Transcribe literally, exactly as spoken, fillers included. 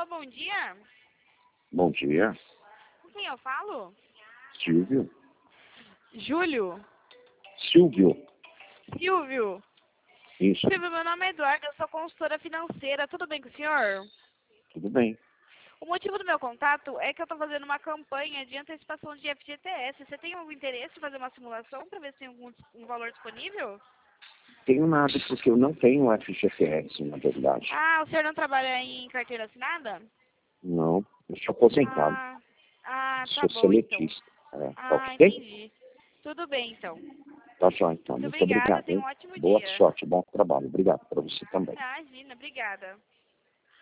bom dia. Bom dia, Com quem eu falo? Silvio. Júlio. Silvio, Silvio. isso, Silvio, meu nome é Eduardo, eu sou consultora financeira. Tudo bem com o senhor? tudo bem. O motivo do meu contato é que eu estou fazendo uma campanha de antecipação de F G T S. Você tem algum interesse em fazer uma simulação para ver se tem algum um valor disponível? Tenho nada porque eu não tenho F G T S, na verdade. Ah, o senhor não trabalha em carteira assinada? Não, eu sou aposentado, Ah, ah tá sou bom então. seletista. É, tá Ah, ok? entendi. Tudo bem então. Tá só então, Muito muito obrigada, obrigado, tenha um hein? ótimo Boa dia. sorte, bom trabalho. Obrigado para você também. Imagina, obrigada.